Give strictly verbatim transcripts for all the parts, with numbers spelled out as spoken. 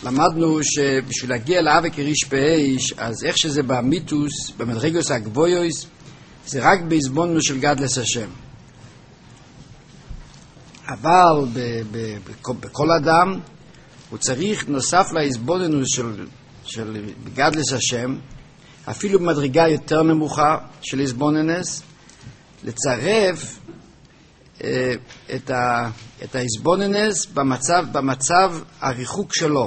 למדנו שבשביל להגיע לאבא כריש פאיש, אז איך שזה במיתוס, במדרגוס הגבויוס, זה רק בהזבוננו של גדלס השם. אבל ב- ב- ב- בכל אדם הוא צריך נוסף להזבוננו של, של גדלס השם, אפילו במדרגה יותר נמוכה של הזבוננס, לצרף אה, את, ה, את ההזבוננס במצב, במצב הריחוק שלו.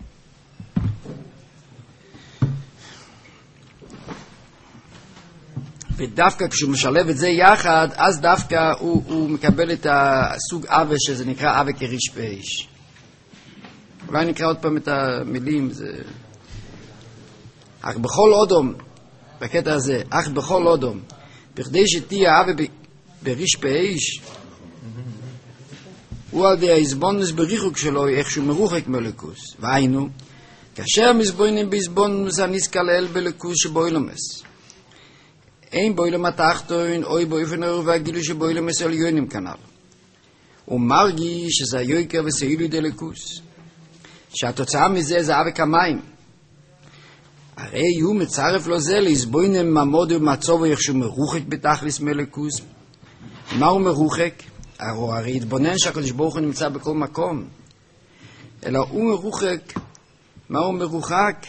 ודווקא כשהוא משלב את זה יחד, אז דווקא הוא, הוא מקבל את הסוג אווה שזה נקרא אווה כריש פאיש. אולי נקרא עוד פעם את המילים. זה... אך בכל אודום, בקטע הזה, אך בכל אודום, בכדי שתהיה אווה בריש פאיש, הוא על די ההזבוננס בריחוק שלו, איכשהו מרוחק מלכוס. והיינו, כאשר מזבונים בהזבוננס הנזכה לאל בלכוס שבו אילומס. אין בוילם התחתון, אוי באופן הרוב והגילו שבוילם עליונים כנ"ל. הוא מרגיש שזה היוקר וסעילו דלקוס. שהתוצאה מזה זה אבק המים. הרי הוא מצרף לו זה להסבוינם ממוד ומצוב ויחשו מרוחק בתכלס מלקוס. מה הוא מרוחק? הרי התבונן שהקדוש ברוך הוא נמצא בכל מקום. אלא הוא מרוחק. מה הוא מרוחק?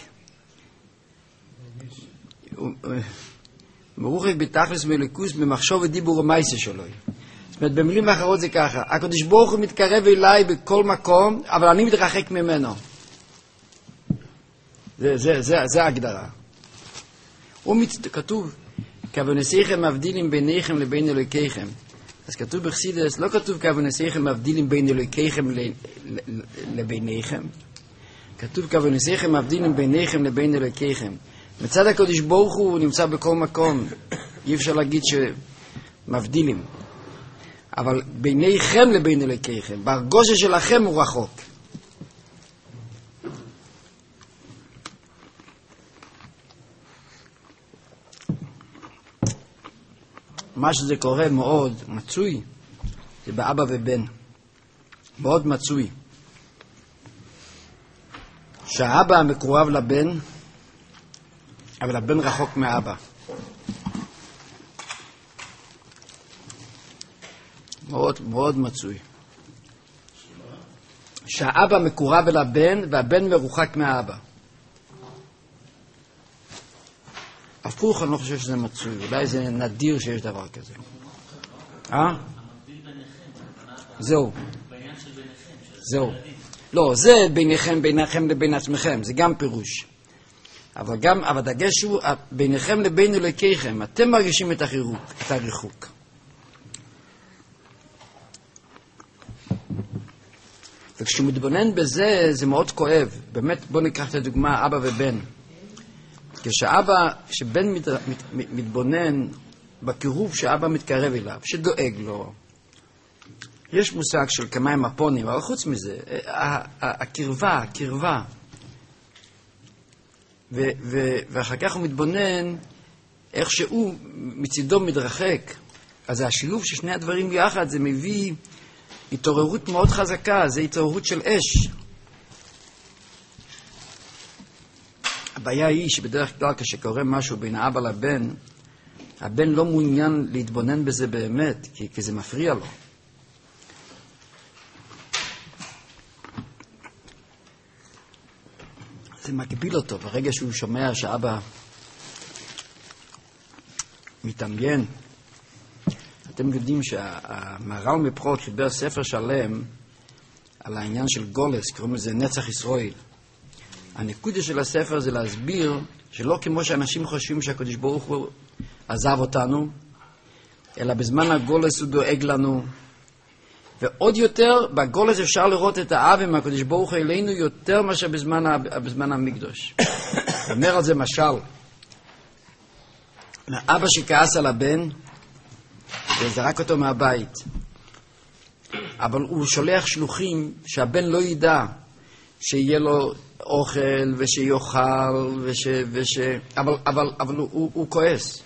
מרוחק בתכלס מלכוס במחשוב ודיבור ומייסה שלו. זאת אומרת, במילים אחרות זה ככה, הקדוש ברוך הוא מתקרב אליי בכל מקום, אבל אני מתרחק ממנו. זה, זה, זה, זה ההגדרה. הוא מת... כתוב, כוונסיכם מבדילים ביניכם לבין אלוהיכם. אז כתוב בחסידות, לא כתוב כוונסיכם מבדילים בין אלוהיכם לביניכם. כתוב כוונסיכם מבדילים ביניכם לבין אלוהיכם. מצד הקדוש ברוך הוא נמצא בכל מקום. אי אפשר להגיד שמבדילים. אבל ביניכם לבין אלוהיכם, בהרגושה שלכם הוא רחוק. מה שזה קורה מאוד מצוי, זה באבא ובן. מאוד מצוי. שהאבא מקורב לבן, אבל הבן רחוק מאבא. מאוד מאוד מצוי. שהאבא מקורב אל הבן והבן מרוחק מהאבא. הפוך, אני לא חושב שזה מצוי. אולי זה נדיר שיש דבר כזה. אה? זהו. זהו. לא, זה ביניכם, ביניכם לבין עצמכם. זה גם פירוש. אבל גם, אבל דגש הוא, ביניכם לבין אלוהיכם, אתם מרגישים את הריחוק, את הריחוק. וכשהוא מתבונן בזה, זה מאוד כואב. באמת, בוא ניקח את הדוגמה, אבא ובן. כשאבא, כשבן מת, מת, מתבונן בקירוב שאבא מתקרב אליו, שדואג לו, יש מושג של כמיים הפונים, אבל חוץ מזה, הקרבה, הקרבה. ו- ו- ואחר כך הוא מתבונן איך שהוא מצידו מתרחק. אז השילוב של שני הדברים יחד זה מביא התעוררות מאוד חזקה, זה התעוררות של אש. הבעיה היא שבדרך כלל כשקורה משהו בין האבא לבן, הבן לא מעוניין להתבונן בזה באמת, כי, כי זה מפריע לו. זה מגביל אותו, ברגע שהוא שומע שאבא מתעניין. אתם יודעים שהמהר"ל מפרוט חיבר ספר שלם על העניין של גולס, קוראים לזה נצח ישראל. הנקודה של הספר זה להסביר שלא כמו שאנשים חושבים שהקדוש ברוך הוא עזב אותנו, אלא בזמן הגולס הוא דואג לנו. ועוד יותר, בגולס אפשר לראות את האב מהקדוש ברוך הוא אלינו יותר מאשר בזמן, בזמן המקדוש. אומר על זה משל. האבא שכעס על הבן, וזרק אותו מהבית. אבל הוא שולח שלוחים שהבן לא ידע שיהיה לו אוכל ושיוכל וש... וש... אבל, אבל, אבל הוא, הוא, הוא כועס.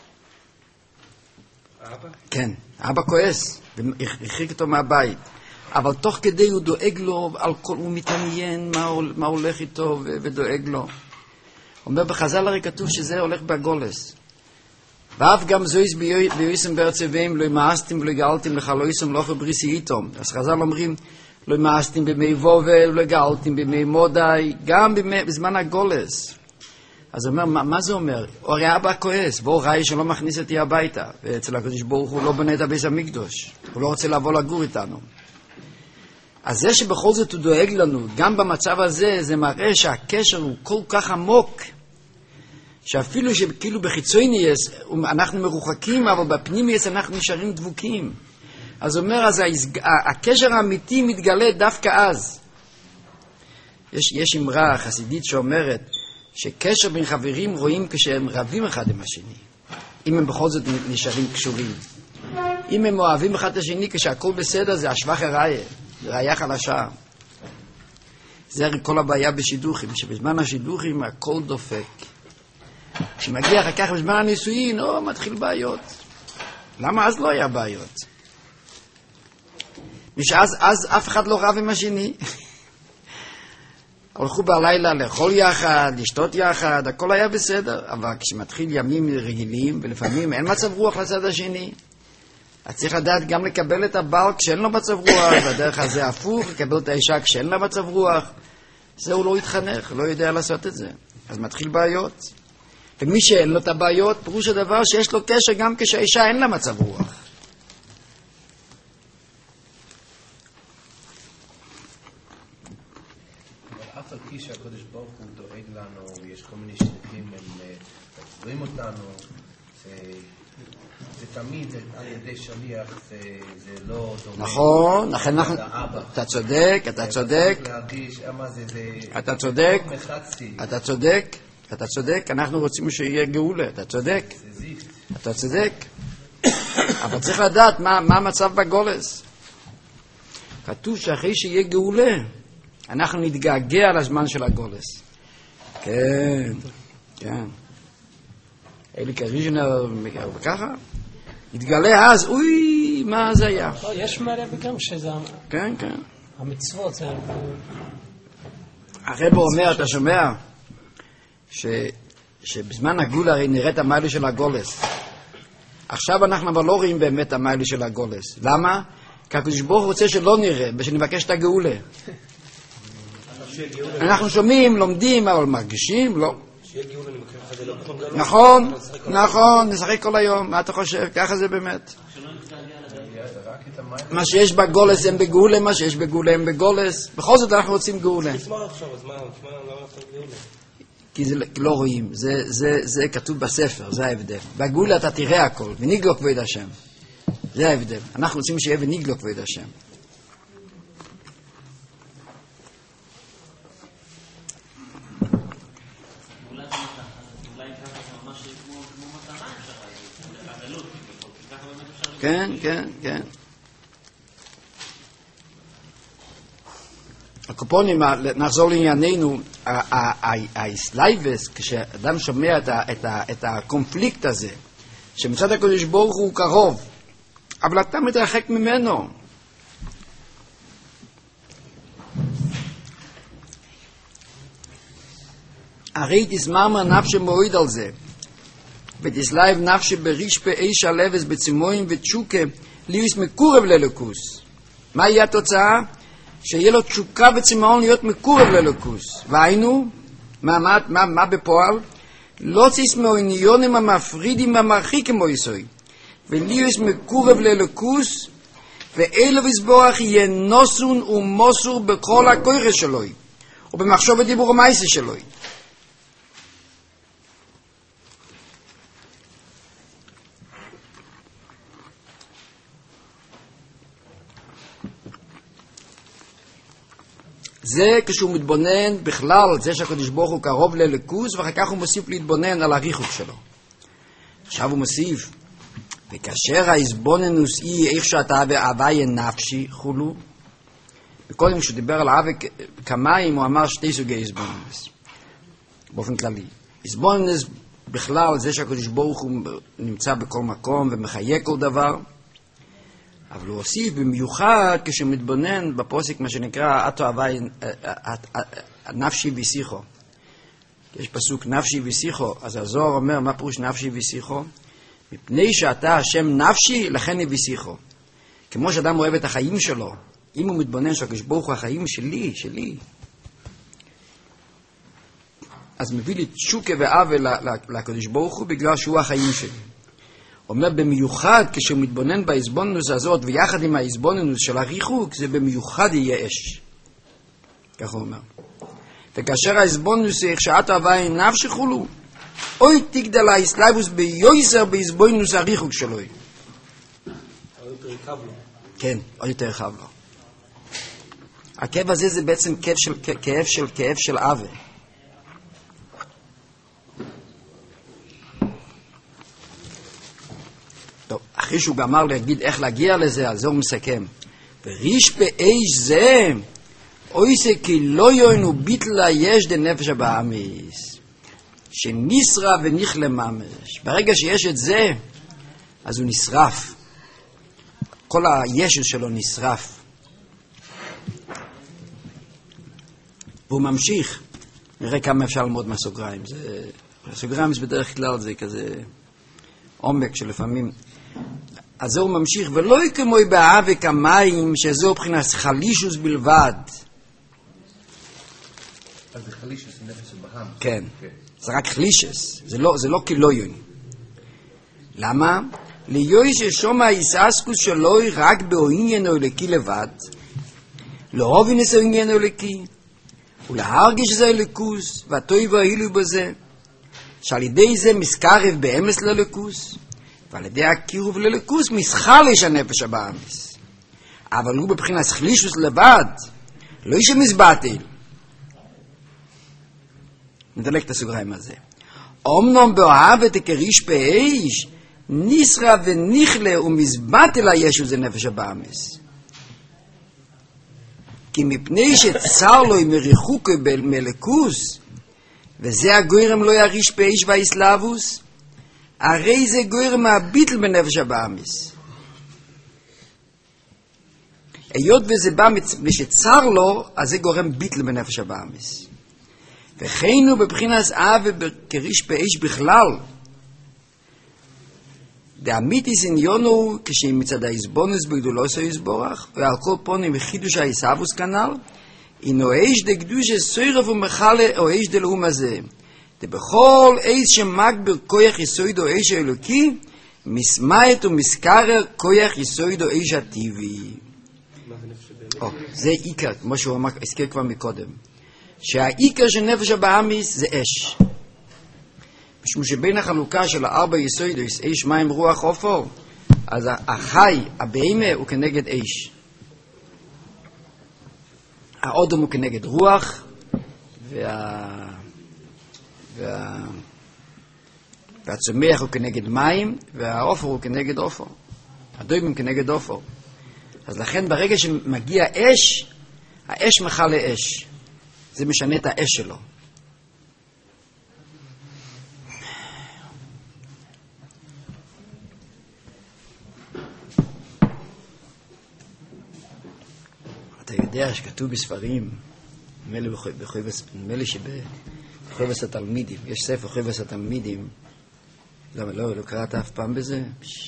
אבא? כן, אבא כועס, והרחיק אותו מהבית. אבל תוך כדי הוא דואג לו, על כל, הוא מתעניין מה, מה הולך איתו ו, ודואג לו. אומר בחז"ל הרי כתוב שזה הולך בגולס. ואף גם זויס ביועסם ברצבים, לא מאסתם ולא גאלתם לך לא יסם לא פבריסי איתו. אז חז"ל אומרים, לא מאסתם במי וובל, לא גאלתם במי מודי, גם במי, בזמן הגולס. אז הוא אומר, מה, מה זה אומר? הרי אבא כועס, בוא ראי שלא מכניס אותי הביתה. ואצל הקדוש ברוך הוא לא בנה את הביס המקדוש. הוא לא רוצה לבוא לגור איתנו. אז זה שבכל זאת הוא דואג לנו, גם במצב הזה, זה מראה שהקשר הוא כל כך עמוק, שאפילו שכאילו בחיצוניוס אנחנו מרוחקים, אבל בפנימיוס אנחנו נשארים דבוקים. אז הוא אומר, אז הקשר האמיתי מתגלה דווקא אז. יש, יש אמרה חסידית שאומרת, שקשר בין חברים רואים כשהם רבים אחד עם השני, אם הם בכל זאת נשארים קשורים. אם הם אוהבים אחד את השני כשהכל בסדר, זה השבח הראיה, זה ראיה חלשה. זה הרי כל הבעיה בשידוכים, שבזמן השידוכים הכל דופק. כשמגיע אחר כך בזמן הנישואין, או מתחיל בעיות. למה אז לא היה בעיות? משאז אז אף אחד לא רב עם השני. הלכו בלילה לאכול יחד, לשתות יחד, הכל היה בסדר. אבל כשמתחיל ימים רגילים, ולפעמים אין מצב רוח לצד השני, אז צריך לדעת גם לקבל את הבעל כשאין לו מצב רוח, והדרך הזה הפוך, לקבל את האישה כשאין לה מצב רוח. זה הוא לא יתחנך, לא יודע לעשות את זה. אז מתחיל בעיות. ומי שאין לו את הבעיות, פירוש הדבר שיש לו קשר גם כשהאישה אין לה מצב רוח. אף על פי שהקדוש ברוך הוא דואג לנו, יש כל מיני שליטים, הם עוזרים אותנו, זה תמיד על ידי שליח, זה לא דומה. נכון, לכן אנחנו, אתה צודק, אתה צודק, אתה צודק, אתה צודק, אתה צודק, אנחנו רוצים שיהיה גאולה, אתה צודק, אתה צודק, אבל צריך לדעת מה המצב בגולס. כתוב שאחרי שיהיה גאולה, אנחנו נתגעגע לזמן של הגולס. כן, כן. אלי קריז'נר וככה. נתגלה אז, אוי, מה זה היה? יש מלא וגם שזה... כן, כן. המצוות זה... הרב אומר, אתה שומע? שבזמן הגול הרי נראית המיילה של הגולס. עכשיו אנחנו אבל לא רואים באמת המיילה של הגולס. למה? כי הקדוש ברוך הוא רוצה שלא נראה, ושנבקש את הגאולה. אנחנו שומעים, לומדים, אבל מרגישים, לא. נכון, נכון, נשחק כל היום. מה אתה חושב? ככה זה באמת. מה שיש בגולס הם בגאולה, מה שיש בגאולה הם בגולס. בכל זאת אנחנו רוצים גאולה. כי זה לא רואים, זה כתוב בספר, זה ההבדל. בגאולה אתה תראה הכל, ונגלו כבוד השם. זה ההבדל. אנחנו רוצים שיהיה ונגלו כבוד השם. כן, כן, כן. הקופונים, נחזור לענייננו, האסלייבס, כשאדם שומע את הקונפליקט הזה, שמצד הקדוש ברוך הוא קרוב, אבל אתה מתרחק ממנו. הרי תסמר נפשי מועיד על זה, ותסלייב נפשי בריש באיש הלבס בצימויים ותשוקה להיות מקורב ללוקוס. מה יהיה התוצאה? שיהיה לו תשוקה וצימאון להיות מקורב ללוקוס. והיינו, מה, מה, מה, מה בפועל? לא תסמאו עניונים המפרידים המרחיקים מויסוי, ולהיות מקורב ללוקוס, ואלו וסבורך יהיה נוסון ומוסור בכל הכוירה שלו, ובמחשוב ודיבור המייסה שלו. זה כשהוא מתבונן בכלל, זה שהקדוש ברוך הוא קרוב ללכוס, ואחר כך הוא מוסיף להתבונן על הריחוק שלו. עכשיו הוא מוסיף, וכאשר ההסבוננוס היא איך שאתה בהווי נפשי חולו, וקודם כשהוא דיבר על ההווי כמיים, הוא אמר שתי סוגי הסבוננוס, באופן כללי. הסבוננוס בכלל, זה שהקדוש ברוך הוא נמצא בכל מקום ומחיה כל דבר, אבל הוא הוסיף במיוחד כשמתבונן בפוסק מה שנקרא אתו הווי נפשי ושיחו. יש פסוק נפשי ושיחו, אז הזוהר אומר מה פירוש נפשי ושיחו? מפני שאתה השם נפשי לכן היא ושיחו. כמו שאדם אוהב את החיים שלו, אם הוא מתבונן שהקדוש ברוך הוא החיים שלי, שלי, אז מביא לי תשוקה ועוול לקדוש ברוך הוא בגלל שהוא החיים שלי. אומר במיוחד כשהוא מתבונן בהסבוננוס הזאת ויחד עם ההסבוננוס של הריחוק, זה במיוחד יהיה אש. כך הוא אומר. וכאשר ההסבוננוס איך שעת הווי נפשי חולו, אוי תגדל האסלאבוס ביועסר בהסבוננוס הריחוק שלו. עוד יותר רחב לו. כן, עוד יותר רחב לו. הכאב הזה זה בעצם כאב של כאב של כאב של עוול. טוב, אחרי שהוא גמר להגיד איך להגיע לזה, אז זה הוא מסכם. וריש באיש זה, אוי זה כי לא יוינו ביטלה יש דנפש הבאמיס, שנשרף ונכלה ממש. ברגע שיש את זה, אז הוא נשרף. כל הישו שלו נשרף. והוא ממשיך. נראה כמה אפשר ללמוד מהסוגריים. זה, הסוגריים זה בדרך כלל זה כזה עומק שלפעמים. אז זהו ממשיך, ולא כמוי באבק המים, שזהו מבחינת חלישוס בלבד. אז זה חלישוס נפש הבהם. כן, זה רק חלישוס, זה לא, זה לא כלויון. למה? ליוי ששום ההיססקוס שלו רק בעניין הולקי לבד, לא הובינס העניין הולקי, ולהרגיש זה הלקוס, והטוי וההילו בזה, שעל ידי זה מסקרב באמס ללקוס, ועל ידי הקירוב ללקוס מסחלש הנפש הבאמיס. אבל הוא בבחינת חלישוס לבד, לא איש המסבטל. נדלק את הסוגריים הזה. אומנם באוהבת כריש באיש, נשרף ונכלה ומסבטל הישו זה נפש הבאמיס. כי מפני שצר לו עם ריחוק מלקוס, וזה הגוירם לא יריש באיש והאסלאבוס, הרי זה גוירם הביטל בנפש הבאמיס. היות וזה בא מפני שצר לו, אז זה גורם ביטל בנפש הבאמיס. וכן הוא בבחינס אב וכריש באיש בכלל, דאמיתיס עניונו כשהיא מצד האסבונס בגדולוס היסבורך, ועל כל פונים וחידוש האסאבוס כנל, אינו איש דקדוש סוירף ומחלה או איש דלאום הזה. דבכל איש שמגבר כוח יסוידו איש האלוקי, מסמית ומסקרר כוח יסוידו איש הטבעי. זה עיקר, כמו שהוא הזכיר כבר מקודם. שהעיקר של נפש הבאמיס זה אש. משום שבין החלוקה של הארבע יסוידוס, אש, מים, רוח, אופור, אז החי, הבהמה, הוא כנגד אש. האודם הוא כנגד רוח, וה... וה... והצומח הוא כנגד מים, והאופור הוא כנגד אופור. הדוים הוא כנגד אופור. אז לכן ברגע שמגיע אש, האש מחלה אש. זה משנה את האש שלו. אתה יודע שכתוב בספרים, נדמה לי שבחובס התלמידים, יש ספר חובס התלמידים, למה לא, לא קראת אף פעם בזה?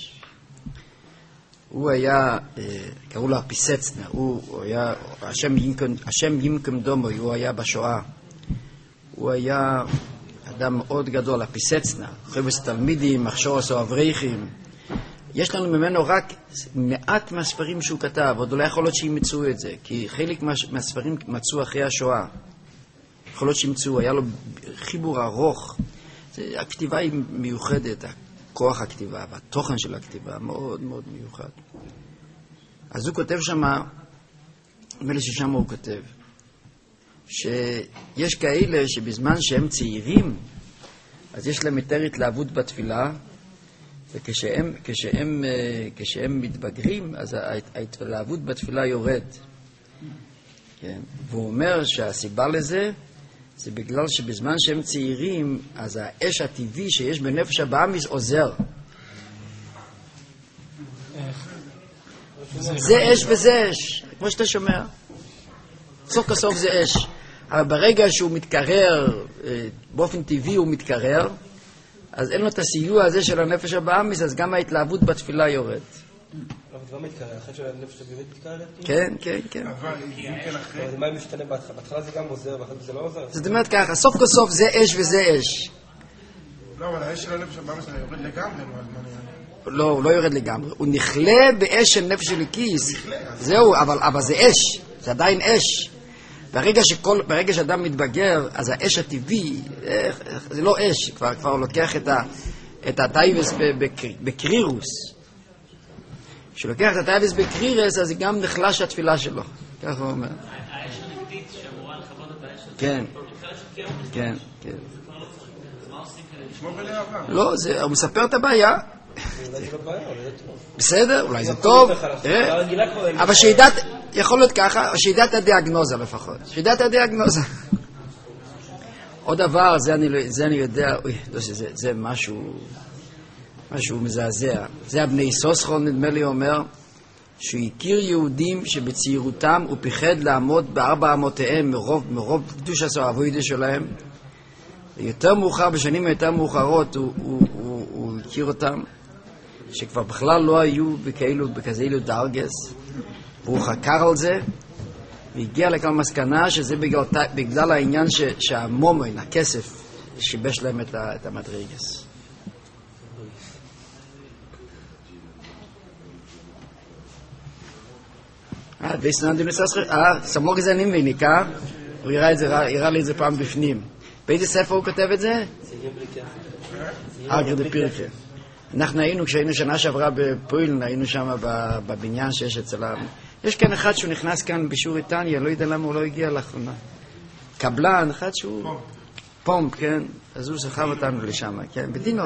הוא היה, קראו לו הפיסצנה, הוא היה, השם ימקם, השם ימקם דומו, הוא היה בשואה. הוא היה אדם מאוד גדול, הפיסצנה, חובס התלמידים, מחשורס או אברכים. יש לנו ממנו רק מעט מהספרים שהוא כתב, עוד לא יכול להיות שימצאו את זה, כי חלק מהספרים מצאו אחרי השואה. יכול להיות שימצאו, היה לו חיבור ארוך. הכתיבה היא מיוחדת, כוח הכתיבה והתוכן של הכתיבה מאוד מאוד מיוחד. אז הוא כותב שמה, נדמה לי ששמה הוא כותב, שיש כאלה שבזמן שהם צעירים, אז יש להם יותר התלהבות בתפילה, וכשהם כשהם, כשהם מתבגרים, אז ההתלהבות בתפילה יורד. כן? והוא אומר שהסיבה לזה, זה בגלל שבזמן שהם צעירים, אז האש הטבעי שיש בנפש הבאמיס עוזר. זה אש וזה אש, כמו שאתה שומע. סוף כסוף זה אש. אבל ברגע שהוא מתקרר, באופן טבעי הוא מתקרר, אז אין לו את הסיוע הזה של הנפש הבאמיס, אז גם ההתלהבות בתפילה יורד. אבל זה לא מתקרר, אחרי שהנפש הבאמת מתקררת? כן, כן, כן. אבל אם כן אחרי... אבל מה אם משתנה בהתחלה? בהתחלה זה גם עוזר, ואחרי זה לא עוזר? זאת אומרת ככה, סוף כל סוף זה אש וזה אש. לא, אבל האש של הנפש הבאמיס יורד לגמרי, לא, הוא לא יורד לגמרי. הוא נכלה באש של נפש אלוקיס. זהו, אבל זה אש. זה עדיין אש. ברגע שכל, ברגע שאדם מתבגר, אז האש הטבעי, זה לא אש, כבר, כבר הוא לוקח את ה, את הטייבס בקרירוס. כשלוקח את הטייבס בקרירוס, אז גם נחלש התפילה שלו. כך הוא אומר. האש הנגדית שאמורה לכבות את האש הזאת. כן. כן, כן. מה עושים כאלה? כמו בלהבה. לא, זה, הוא מספר את הבעיה. אולי זה לא בעיה, אולי זה טוב. בסדר, אולי זה טוב. אבל שידעת, יכול להיות ככה, שידעת הדיאגנוזה לפחות. שידעת הדיאגנוזה. עוד דבר, זה אני, זה אני יודע, אוי, זה, זה משהו, משהו מזעזע. זה הבני סוסחון, נדמה לי, אומר, שהוא הכיר יהודים שבצעירותם הוא פיחד לעמוד בארבע אמותיהם מרוב, מרוב קדוש הסועבוידה שלהם. ויותר מאוחר, בשנים יותר מאוחרות, הוא, הוא, הוא, הוא הכיר אותם, שכבר בכלל לא היו בכאלו, בכזאילו דרגס, והוא חקר על זה, והגיע לכלל מסקנה שזה בגלל, בגלל העניין ש, שהמומן, הכסף, שיבש להם את, ה, את המדרגס. אה, ויסנן דינוסס, אה, סמוג זה אני מבין, אה? הוא יראה את זה, יראה לי את זה פעם בפנים. באיזה ספר הוא כותב את זה? אגר דה פירקה. אנחנו היינו, כשהיינו שנה שעברה בפוילן, היינו שם בבניין שיש אצלם. יש כאן אחד שהוא נכנס כאן בשיעור איטניה, לא יודע למה הוא לא הגיע לאחרונה. קבלן, אחד שהוא... פומפ, כן? אז הוא סחב אותנו לשם, כן? בדינו.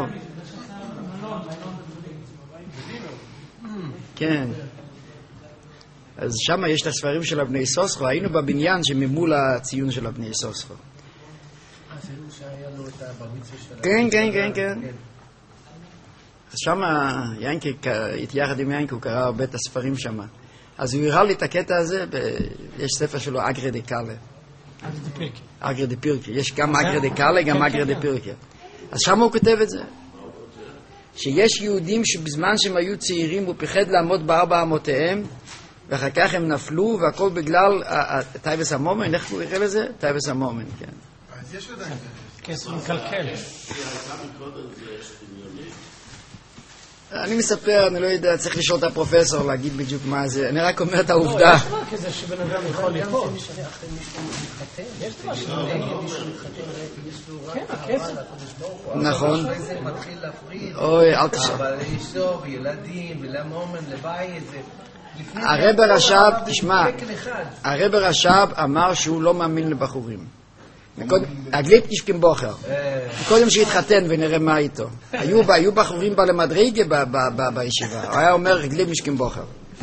כן. אז שם יש את הספרים של הבני סוסחו, היינו בבניין שממול הציון של הבני סוסחו. כן, כן, כן, כן. אז שם ינקי, יחד עם ינקי, הוא קרא הרבה את הספרים שם. אז הוא הראה לי את הקטע הזה, יש ספר שלו, אגרי דה קאלה. אגרי דה פירקה. יש גם אגרי דה קאלה, גם אגרי דה פירקה. אז שם הוא כותב את זה. שיש יהודים שבזמן שהם היו צעירים, הוא פיחד לעמוד בארבע אמותיהם, ואחר כך הם נפלו, והכל בגלל טייבס המומן. איך הוא יקרא לזה? טייבס המומן, כן. אז יש עדיין כסף מקלקל. אני מספר, אני לא יודע, צריך לשאול את הפרופסור להגיד בדיוק מה זה. אני רק אומר את העובדה. יש דבר כזה שבן אדם יכול ליפול. יש דבר כן, הכסף. נכון. זה מתחיל להפריד. אוי, אל תשאל. אבל לאשתו, וילדים, ולמומן, לבית, זה... הרב הרש"ב, תשמע, הרב הרש"ב אמר שהוא לא מאמין לבחורים. הגליפ נשקים בוחר. קודם שהתחתן ונראה מה איתו. היו בחורים בעלי מדרגה בישיבה. הוא היה אומר גליפ נשקים בוחר.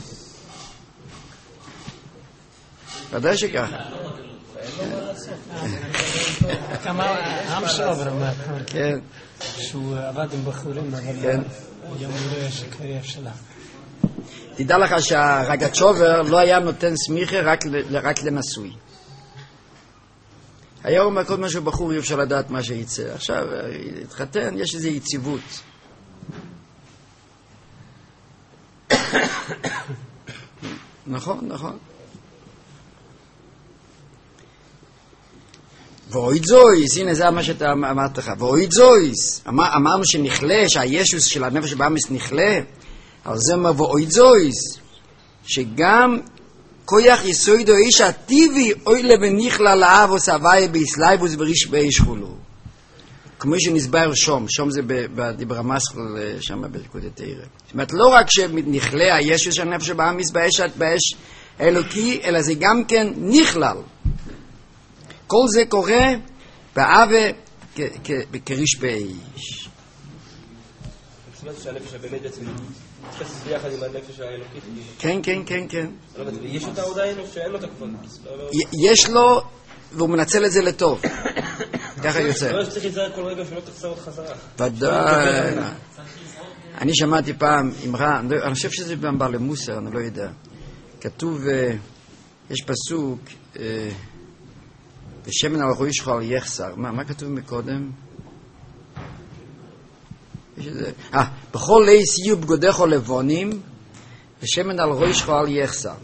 ודאי שככה. כמה העם שלו ברמה. כן. שהוא עבד עם בחורים, אבל יום לא יש קריאה שלה. תדע לך שהרגצ'ובר לא היה נותן סמיכה רק לנשוי. היה אומר כל משהו בחור אי אפשר לדעת מה שיצא. עכשיו, התחתן, יש איזו יציבות. נכון, נכון. ואויד זויס, הנה זה מה שאתה אמרת לך. ואויד זויס, אמר, אמרנו שנכלה, שהישוס של הנפש באמיס נכלה, אבל זה אומר ואויד זויס, שגם כוח יסוידו איש הטבעי אוי לבניכלה לאב או סבי ביסלייבוס בריש באיש חולו. כמו שנסבר שום, שום זה בדיברמסחל שם בלכות התאירה. זאת אומרת, לא רק שנכלה הישוס של הנפש באמיס באש, באש אלוקי, אלא זה גם כן נכלל. כל זה קורה באווה כריש באיש. זאת אומרת שהנפש הבאמת בעצם מתחסס ביחד עם הנפש האלוקית. כן, כן, כן, כן. יש אותה עדיין או שאין לו את הכבוד? יש לו, והוא מנצל את זה לטוב. ככה יוצא. לא, שצריך להיזהר כל רגע שלא תחזור עוד חזרה. ודאי. אני שמעתי פעם אמרה, אני חושב שזה באמבר למוסר, אני לא יודע. כתוב, יש פסוק, ושמן על ראש שלך על יחסר. מה, מה כתוב מקודם? אה, בכל ליס יהיו בגודך או לבונים, ושמן על ראש שלך על יחסר.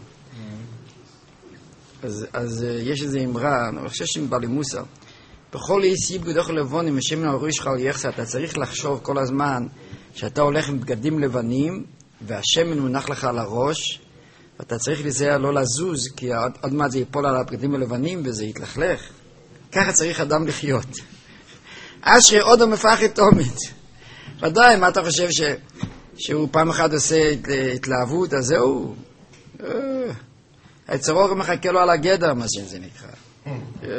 אז, אז יש איזו אמרה, אני חושב שבאמבר למוסר. בכל ליס יהיו בגודך או לבונים, ושמן על ראש שלך על יחסר. אתה צריך לחשוב כל הזמן שאתה הולך עם בגדים לבנים, והשמן מונח לך על הראש, ואתה צריך לזהר לא לזוז, כי עוד מעט זה ייפול על הבגדים הלבנים וזה יתלכלך. ככה צריך אדם לחיות. אשרי עוד המפחד תומית. ודאי, מה אתה חושב ש... שהוא פעם אחת עושה התלהבות, אז זהו. היצר אור מחכה לו על הגדר, מה שזה נקרא.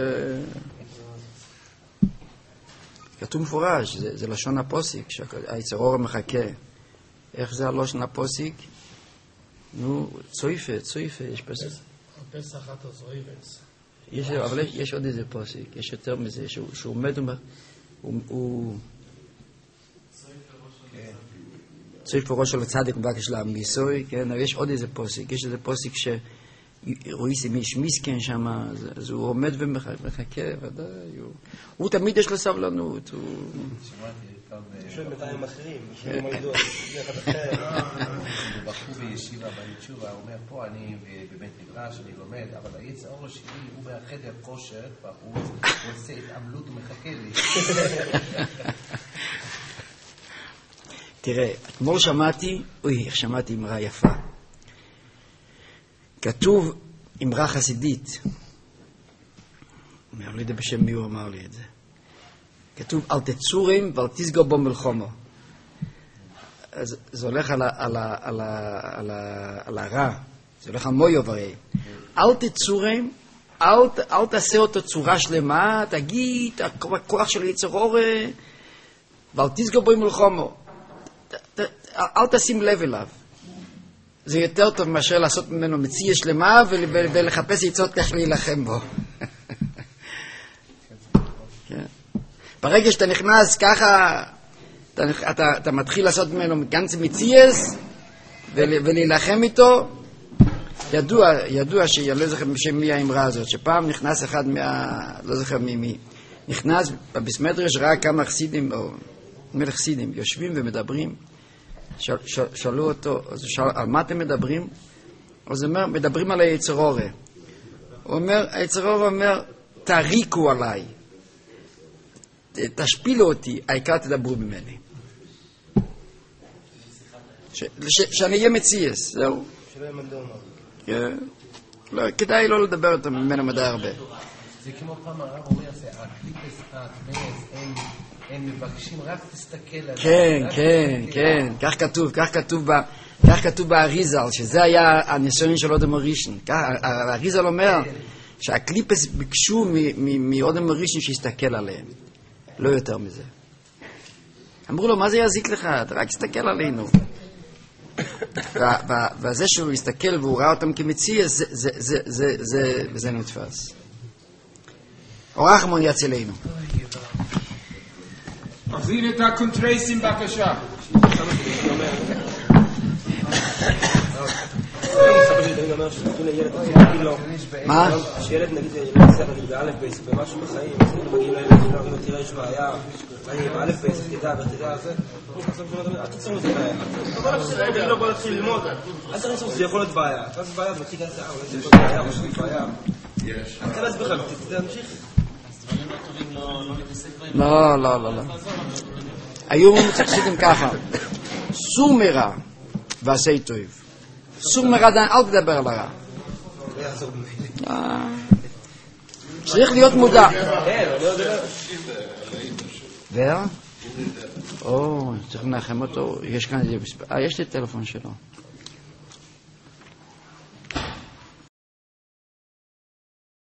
כתוב מפורש, זה, זה לשון הפוסיק, שהיצר אור מחכה. איך זה הלושן הפוסיק? נו, צויפה, צויפה, יש פסוק. הפסח אתה זויבס. יש, אבל יש, יש עוד איזה פוסיק, יש יותר מזה, שהוא, שהוא עומד, הוא, הוא... צויפה ראש של הצדיק מבקש לה מיסוי, כן, אבל יש עוד איזה פוסיק, יש איזה פוסיק שרואיסי מיש מיסקן שם, אז, אז הוא עומד ומחכה, ודאי, הוא, הוא תמיד יש לו סבלנות, הוא... יש לו מטעים אחרים, משהו מלדו, זה אחד אחר. הוא בחור בישיבה, בישיבה, הוא אומר, פה אני בבית מדרש, אני לומד, אבל היצר אור שלי, הוא בחדר כושר, הוא עושה התעמלות ומחכה לי. תראה, אתמול שמעתי, אוי, איך שמעתי אמרה יפה. כתוב אמרה חסידית. אני לא יודע בשם מי הוא אמר לי את זה. כתוב, אל תצורים ואל תסגור בו מלחומו. אז זה הולך על, ה, על, ה, על, ה, על, ה, על הרע. זה הולך על מויוב הרי. אל תצורים, אל, אל תעשה אותו צורה שלמה, תגיד, הכוח של יצר אור, ואל תסגור בו מלחומו. ת, ת, אל תשים לב אליו. זה יותר טוב מאשר לעשות ממנו מציאה שלמה ולחפש יצאות איך להילחם בו. כן. ברגע שאתה נכנס ככה, אתה, אתה, אתה מתחיל לעשות ממנו גנץ מציאס ולהילחם איתו. ידוע, ידוע שאני לא זוכר בשם מי האמרה הזאת, שפעם נכנס אחד מה... לא זוכר מי מי. נכנס בביסמדרש, ראה כמה חסידים, או מלך חסידים, יושבים ומדברים. שאל, שאל, שאלו אותו, אז שאל, על מה אתם מדברים? אז הוא אומר, מדברים על היצר אור. הוא אומר, היצר אור אומר, תריקו עליי. תשפילו אותי, העיקר תדברו ממני. ש, ש, שאני אהיה מציאס, זהו. שלא יהיה מנדומה. כן. לא, כדאי לא לדבר יותר ממנו מדי הרבה. זה כמו פעם הרב אומר, זה הקליפס האטמנס, הם, הם מבקשים, רק תסתכל עליו. כן, כן, כן, כך כתוב, כך כתוב, ב, כך כתוב באריזל, שזה היה הניסיון של אודם הראשון. האריזל אומר שהקליפס ביקשו מאודם הראשון שיסתכל עליהם. לא יותר מזה. אמרו לו, מה זה יזיק לך? אתה רק תסתכל עלינו. וזה שהוא הסתכל והוא ראה אותם כמציע, זה נתפס. אורח המון יצילנו. מחזין את הקונטרייסים בבקשה. מה? שילד נגיד נצטרך נגיד באלף בייס במשהו בחיים, אז נגיד מגיעים לילד ואומרים לו תראה יש בעיה, אני באלף בייס תדע ותדע זה, אל תצאו לזה בעיה, אתה לא בוא להתחיל ללמוד, אל תראה לסוף זה יכול להיות בעיה, אתה עושה בעיה ומתחיל לעשות, אולי זה יכול להיות בעיה, משהו בעיה, אני תלס בכלל, תמשיך. לא, לא, לא, לא. היו מצחסידים ככה, סור מרע ועשה טוב. סור מרע, אל תדבר על הרע. צריך להיות מודע. ור? או, צריך לנחם אותו. יש כאן איזה... אה, יש לי טלפון שלו.